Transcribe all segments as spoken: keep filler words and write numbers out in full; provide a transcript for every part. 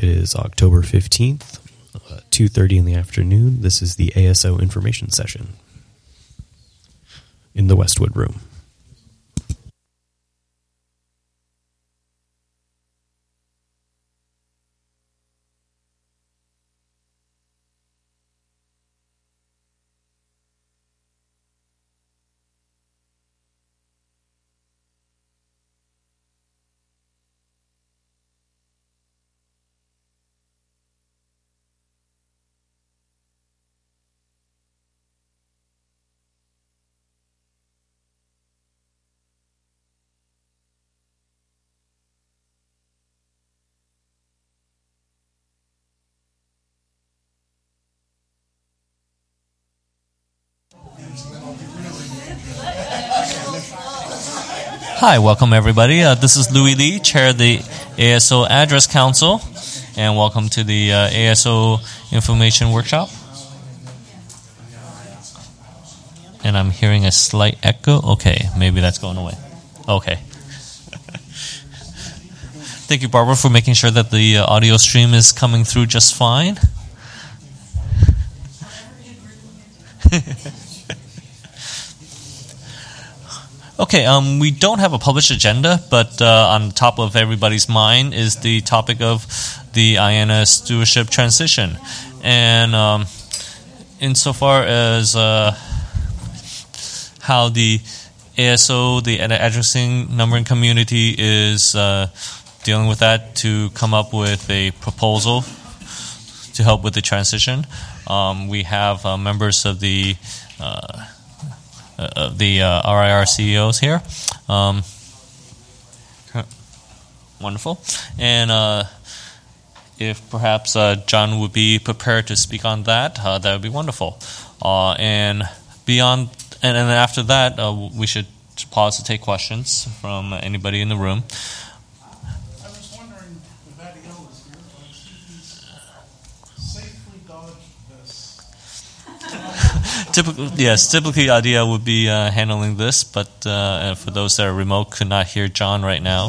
is October fifteenth, uh, two thirty in the afternoon. This is the A S O information session in the Westwood Room. Hi, welcome everybody. Uh, this is Louis Lee, Chair of the A S O Address Council, and welcome to the uh, A S O Information Workshop. And I'm hearing a slight echo. Okay, maybe that's going away. Okay. Thank you, Barbara, for making sure that the uh, audio stream is coming through just fine. Okay, um, we don't have a published agenda, but uh, on top of everybody's mind is the topic of the I A N A stewardship transition. And um, insofar as uh, how the A S O, the addressing numbering community, is uh, dealing with that to come up with a proposal to help with the transition, um, we have uh, members of the uh, Uh, the uh, R I R C E Os here. Um, wonderful. And uh, if perhaps uh, John would be prepared to speak on that, uh, that would be wonderful. Uh, and beyond, and, and then after that, uh, we should pause to take questions from anybody in the room. I was wondering if Abigail was here, but he's safely dodged this. Typically, yes, typically Adia would be uh, handling this, but uh, for those that are remote could not hear John right now.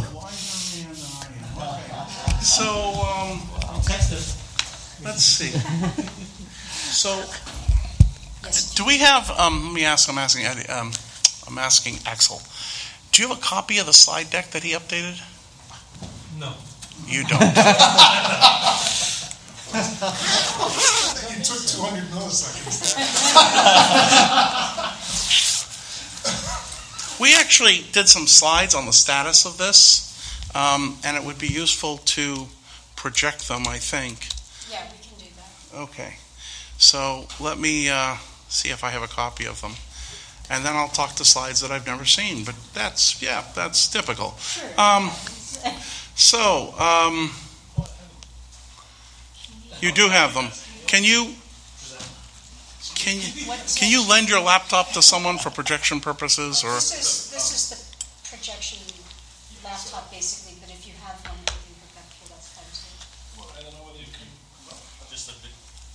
So, um, let's see. So, do we have? Um, let me ask. I'm asking. Eddie, um, I'm asking Axel. Do you have a copy of the slide deck that he updated? No. You don't. You took two hundred milliseconds. We actually did some slides on the status of this, um, and it would be useful to project them, I think. Yeah, we can do that. Okay. So let me uh, see if I have a copy of them. And then I'll talk to slides that I've never seen. But that's, yeah, that's typical. Sure. Um, so, um, you do have them. Can you can you can you lend your laptop to someone for projection purposes, or? This is this is the projection laptop basically, but if you have one that you can hook up to, that's fine too. Well, I don't know whether you can. Just a bit.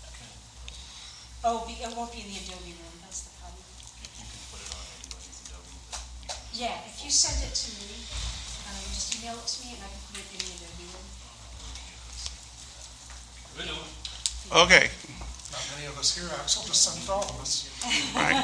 Oh, it won't be in the Adobe room. That's the problem. You can put it on anybody's Adobe. Yeah, if you send it to me, um, just email it to me, and I can put it in the Adobe room. Okay. Not many of us here, Axel. Just send it to all of us. Right.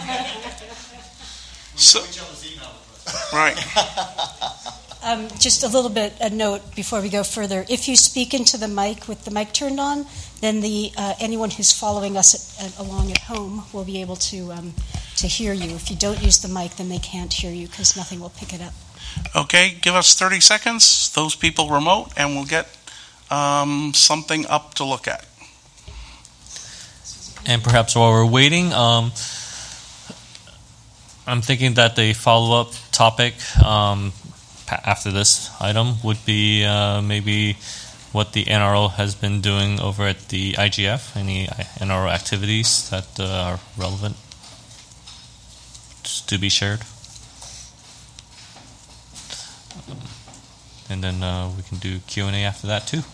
So, right. Um, just a little bit, a note before we go further. If you speak into the mic with the mic turned on, then the uh, anyone who's following us at, at, along at home will be able to um, to hear you. If you don't use the mic, then they can't hear you because nothing will pick it up. Okay, give us thirty seconds, those people remote, and we'll get um, something up to look at. And perhaps while we're waiting, um, I'm thinking that the follow-up topic um, after this item would be uh, maybe what the N R O has been doing over at the I G F, any N R O activities that uh, are relevant to be shared. And then uh, we can do Q and A after that too.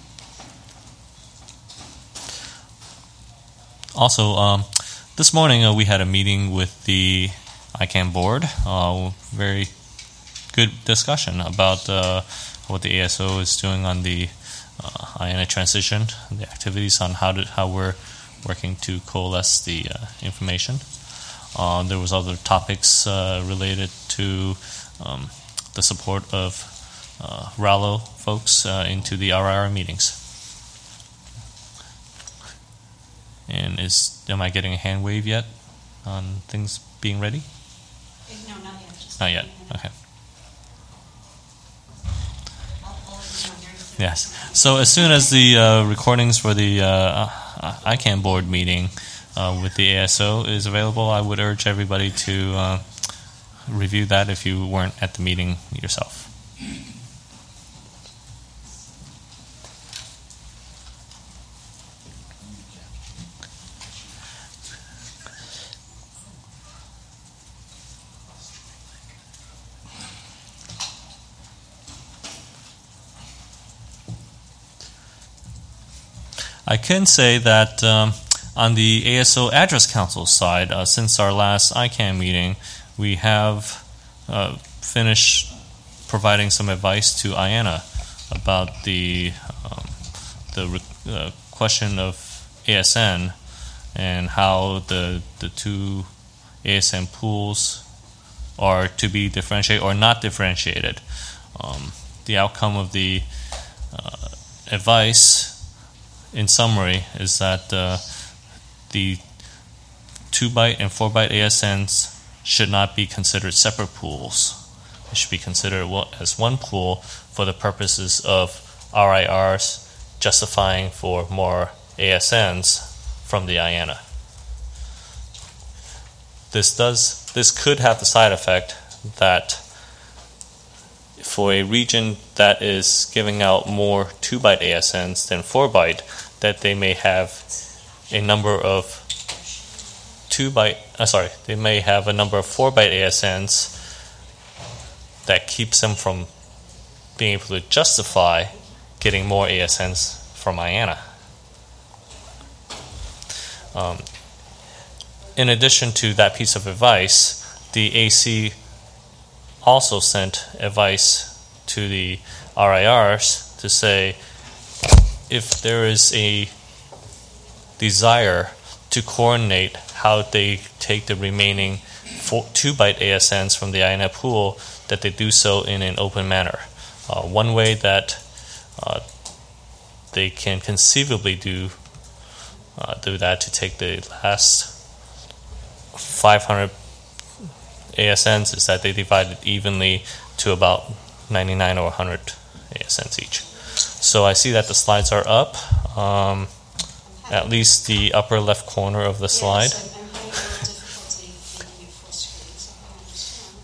Also, um, this morning uh, we had a meeting with the I CANN board. Uh, very good discussion about uh, what the A S O is doing on the uh, I N A transition, the activities on how to how we're working to coalesce the uh, information. Uh, there was other topics uh, related to um, the support of uh, Rallo folks uh, into the R I R meetings. And is am I getting a hand wave yet on things being ready? No, not yet. Just Not yet. Okay. Yes. So as soon as the uh, recordings for the uh, I CAN board meeting uh, with the A S O is available, I would urge everybody to uh, review that if you weren't at the meeting yourself. I can say that um, on the A S O Address Council side, uh, since our last I CAN meeting, we have uh, finished providing some advice to I A N A about the um, the re- uh, question of A S N and how the the two A S N pools are to be differentiated or not differentiated. Um, the outcome of the uh, advice, in summary, is that uh, the two byte and four byte A S Ns should not be considered separate pools. They should be considered as one pool for the purposes of R I Rs justifying for more A S Ns from the I A N A. This does this could have the side effect that for a region that is giving out more two byte A S Ns than four byte, that they may have a number of two byte, uh, sorry, they may have a number of four byte A S Ns that keeps them from being able to justify getting more A S Ns from I A N A. Um, in addition to that piece of advice, the A C also sent advice to the R I Rs to say, if there is a desire to coordinate how they take the remaining four, two byte A S Ns from the I A N A pool, that they do so in an open manner. Uh, one way that uh, they can conceivably do uh, do that to take the last five hundred A S Ns is that they divide it evenly to about ninety-nine or one hundred A S Ns each. So I see that the slides are up, um, at least the upper left corner of the slide. Yes, I'm, I'm having a little difficulty making it full screen, so I understand.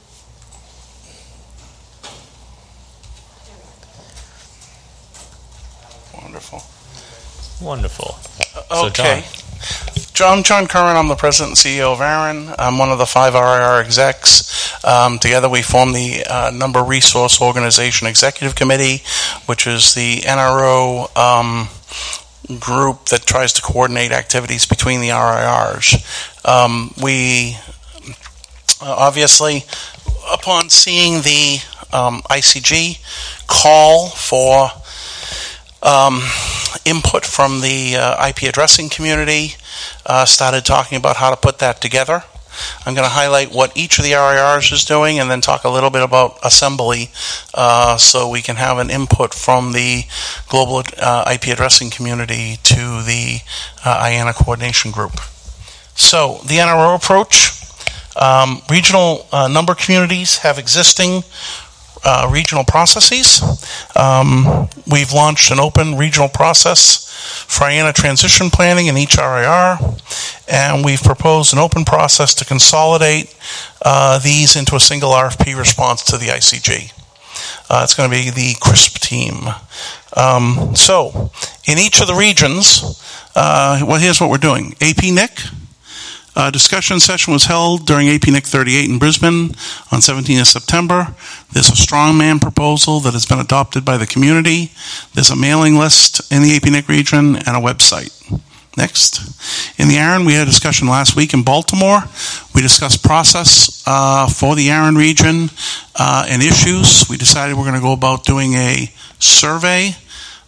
Wonderful. Wonderful. Uh, So, okay. John. John, John Curran, I'm the president and C E O of Aaron. I'm one of the five R I R execs. Um, together we form the uh, Number Resource Organization Executive Committee, which is the N R O um, group that tries to coordinate activities between the R I Rs. Um, we uh, obviously, upon seeing the um, I C G call for um, input from the uh, I P addressing community, uh, started talking about how to put that together. I'm going to highlight what each of the R I Rs is doing and then talk a little bit about assembly uh, so we can have an input from the global uh, I P addressing community to the uh, I A N A coordination group. So the N R O approach, um, regional uh, number communities have existing uh, regional processes. Um, we've launched an open regional process for I A N A transition planning in each R I R, and we've proposed an open process to consolidate uh, these into a single R F P response to the I C G. Uh, it's going to be the CRISP team. Um, so, in each of the regions, uh, well, here's what we're doing. A P N I C, uh, discussion session was held during A P N I C thirty-eight in Brisbane on seventeenth of September. There's a strongman proposal that has been adopted by the community. There's a mailing list in the A P N I C region and a website. Next. In the Aaron, we had a discussion last week in Baltimore. We discussed process uh, for the Aaron region uh, and issues. We decided we're going to go about doing a survey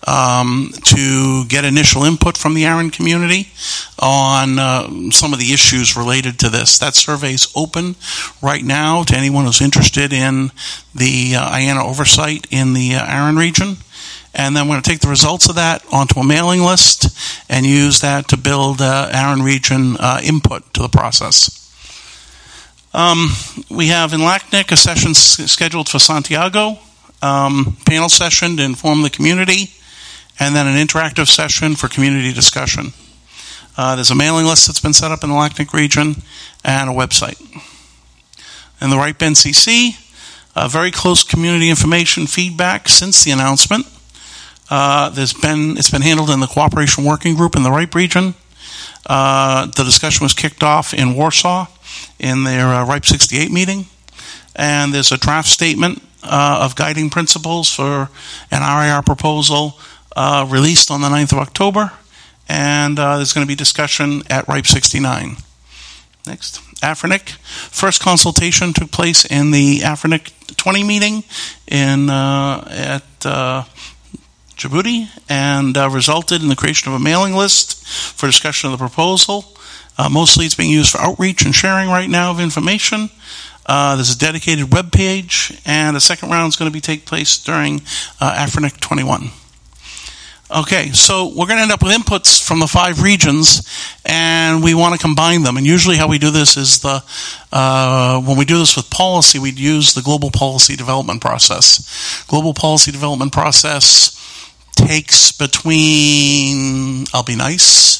um, to get initial input from the Aaron community on uh, some of the issues related to this. That survey is open right now to anyone who's interested in the uh, I A N A oversight in the uh, Aaron region. And then we're going to take the results of that onto a mailing list and use that to build uh, Aaron region uh, input to the process. Um, we have in LACNIC a session s- scheduled for Santiago, um, panel session to inform the community, and then an interactive session for community discussion. Uh, there's a mailing list that's been set up in the LACNIC region and a website. In the RIPE N C C, uh, very close community information feedback since the announcement. Uh, there's been it's been handled in the cooperation working group in the RIPE region. Uh, the discussion was kicked off in Warsaw in their uh, RIPE sixty-eight meeting, and there's a draft statement uh, of guiding principles for an R I R proposal uh, released on the ninth of October, and uh, there's going to be discussion at RIPE sixty-nine. Next, AFRINIC. First consultation took place in the AFRINIC twenty meeting in uh, at uh, Djibouti, and uh, resulted in the creation of a mailing list for discussion of the proposal. Uh, mostly it's being used for outreach and sharing right now of information. Uh, there's a dedicated web page, and a second round is going to be take place during uh, AFRINIC twenty-one. Okay, so we're going to end up with inputs from the five regions, and we want to combine them. And usually how we do this is the uh, when we do this with policy, we'd use the global policy development process. Global policy development process takes between, I'll be nice,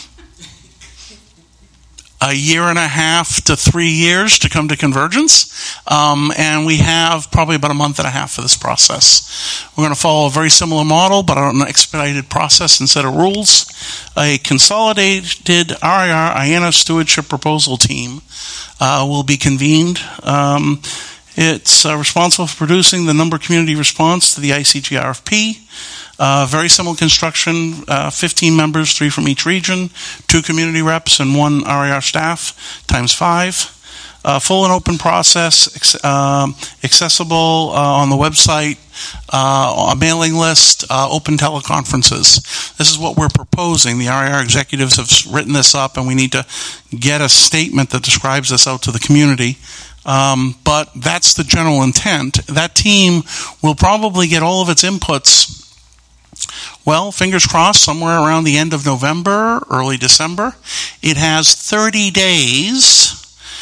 a year and a half to three years to come to convergence. Um, and we have probably about a month and a half for this process. We're going to follow a very similar model, but on an expedited process and set of rules. A consolidated R I R I A N A stewardship proposal team uh, will be convened. Um, it's uh, responsible for producing the number community response to the I C G R F P. Uh, very similar construction, uh, fifteen members, three from each region, two community reps, and one R I R staff, times five. Uh, full and open process, ex- uh, accessible uh, on the website, uh, a mailing list, uh, open teleconferences. This is what we're proposing. The R I R executives have written this up, and we need to get a statement that describes this out to the community. Um, but that's the general intent. That team will probably get all of its inputs, well, fingers crossed, somewhere around the end of November, early December. It has thirty days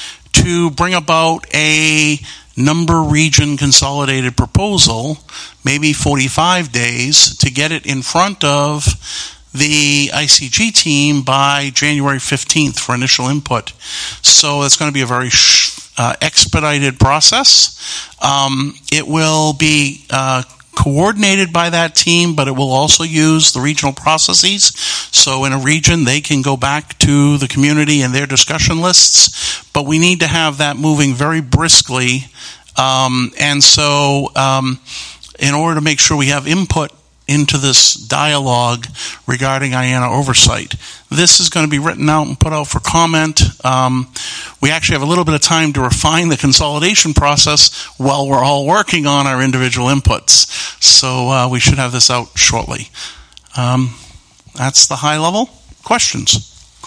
to bring about a number region consolidated proposal, maybe forty-five days, to get it in front of the I C G team by January fifteenth for initial input. So it's going to be a very sh- uh, expedited process. Um, it will be uh, coordinated by that team, but it will also use the regional processes. So in a region, they can go back to the community and their discussion lists, but we need to have that moving very briskly. Um, and so um, in order to make sure we have input into this dialogue regarding I A N A oversight, this is going to be written out and put out for comment. Um, we actually have a little bit of time to refine the consolidation process while we're all working on our individual inputs. So uh, we should have this out shortly. Um, that's the high level. Questions?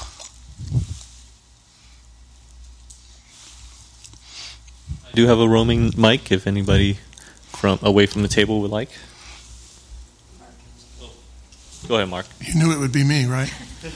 I do have a roaming mic if anybody from away from the table would like. Go ahead, Mark. You knew it would be me, right?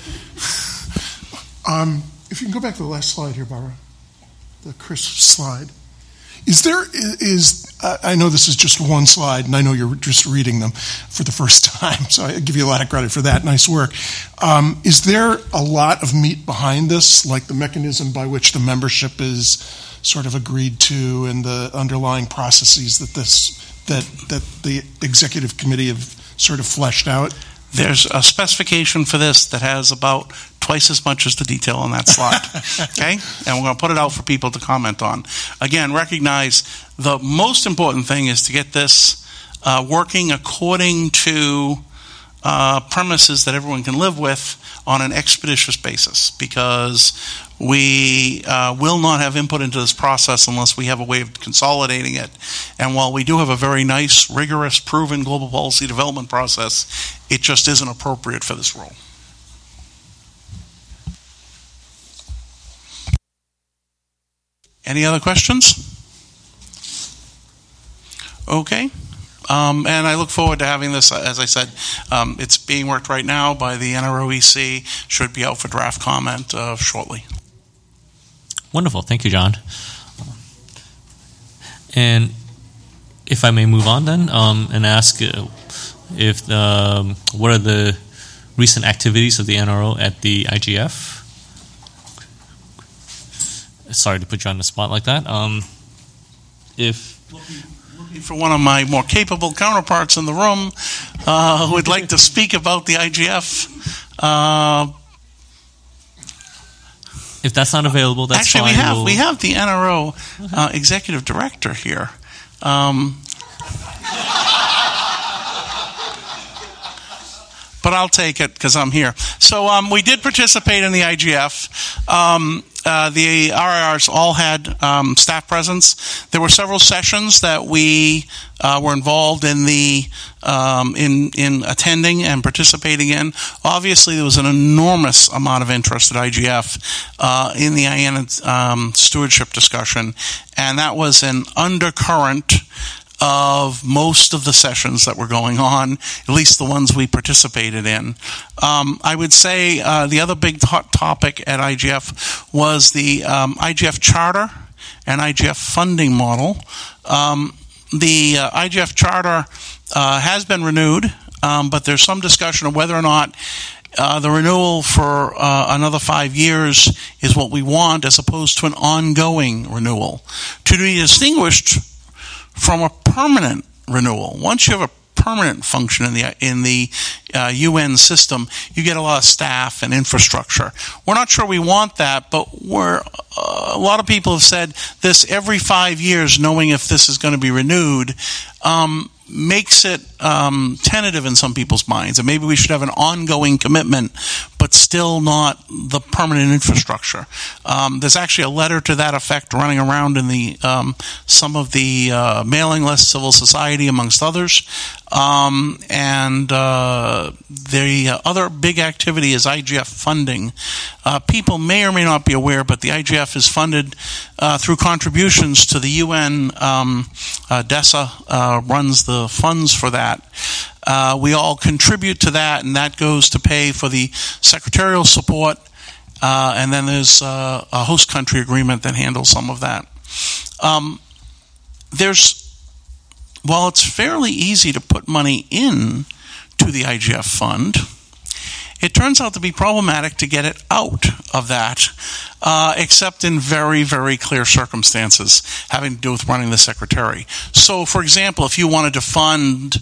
um, if you can go back to the last slide here, Barbara, the crisp slide. Is there, is, uh, I know this is just one slide, and I know you're just reading them for the first time, so I give you a lot of credit for that. Nice work. Um, is there a lot of meat behind this, like the mechanism by which the membership is sort of agreed to and the underlying processes that this, that, that the executive committee have sort of fleshed out? There's a specification for this that has about twice as much as the detail on that slide. Okay? And we're going to put it out for people to comment on. Again, recognize the most important thing is to get this uh, working according to uh, premises that everyone can live with on an expeditious basis, because we uh, will not have input into this process unless we have a way of consolidating it. And while we do have a very nice, rigorous, proven global policy development process, it just isn't appropriate for this role. Any other questions? Okay. Um, and I look forward to having this. As I said, um, it's being worked right now by the N R O E C. Should be out for draft comment uh, shortly. Wonderful. Thank you, John. And if I may move on then um, and ask uh, if um, what are the recent activities of the N R O at the I G F? Sorry to put you on the spot like that. Um, if For one of my more capable counterparts in the room uh, who would like to speak about the I G F. Uh, if that's not available, that's actually, fine. we have we'll... we have the N R O uh, executive director here. Um, but I'll take it because I'm here. So um, we did participate in the I G F. Um, Uh, the R I Rs all had um, staff presence. There were several sessions that we uh, were involved in the um, in in attending and participating in. Obviously, there was an enormous amount of interest at I G F uh, in the I A N A um, stewardship discussion, and that was an undercurrent of most of the sessions that were going on, at least the ones we participated in. Um, I would say uh, the other big hot topic at I G F was the um, I G F charter and I G F funding model. Um, the uh, I G F charter uh, has been renewed, um, but there's some discussion of whether or not Uh, the renewal for uh, another five years is what we want, as opposed to an ongoing renewal, to be distinguished from a permanent renewal. Once you have a permanent function in the in the uh, U N system, you get a lot of staff and infrastructure. We're not sure we want that, but we're uh, a lot of people have said this every five years, knowing if this is going to be renewed. Um, makes it um, tentative in some people's minds, and maybe we should have an ongoing commitment, but still not the permanent infrastructure. Um, there's actually a letter to that effect running around in the um, some of the uh, mailing lists, civil society, amongst others. Um, and uh, the other big activity is I G F funding. Uh, people may or may not be aware, but the I G F is funded uh, through contributions to the U N. Um, uh, DESA uh, runs the funds for that. Uh, we all contribute to that, and that goes to pay for the secretarial support. Uh, and then there's uh, a host country agreement that handles some of that. Um, there's While it's fairly easy to put money in to the I G F fund, it turns out to be problematic to get it out of that, uh, except in very, very clear circumstances having to do with running the secretary. So, for example, if you wanted to fund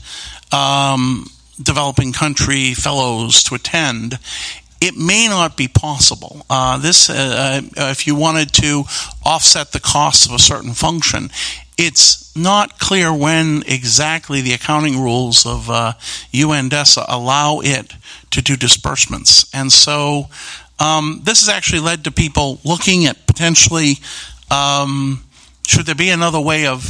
um, developing country fellows to attend, it may not be possible. Uh, this, uh, if you wanted to offset the costs of a certain function, it's not clear when exactly the accounting rules of uh, U N DESA allow it to do disbursements. And so um, this has actually led to people looking at potentially, um, should there be another way of